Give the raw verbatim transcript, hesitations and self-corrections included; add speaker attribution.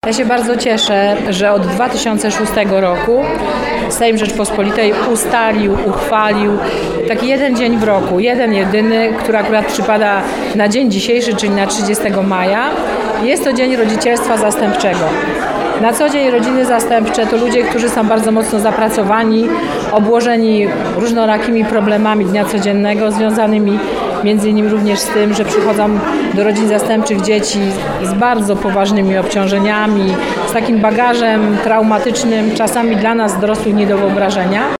Speaker 1: Ja się bardzo cieszę, że od dwa tysiące szóstego roku Sejm Rzeczpospolitej ustalił, uchwalił taki jeden dzień w roku, jeden jedyny, który akurat przypada na dzień dzisiejszy, czyli na trzydziestego maja. Jest to Dzień Rodzicielstwa Zastępczego. Na co dzień rodziny zastępcze to ludzie, którzy są bardzo mocno zapracowani, obłożeni różnorakimi problemami dnia codziennego, związanymi między innymi również z tym, że przychodzą do rodzin zastępczych dzieci z bardzo poważnymi obciążeniami, z takim bagażem traumatycznym, czasami dla nas dorosłych nie do wyobrażenia.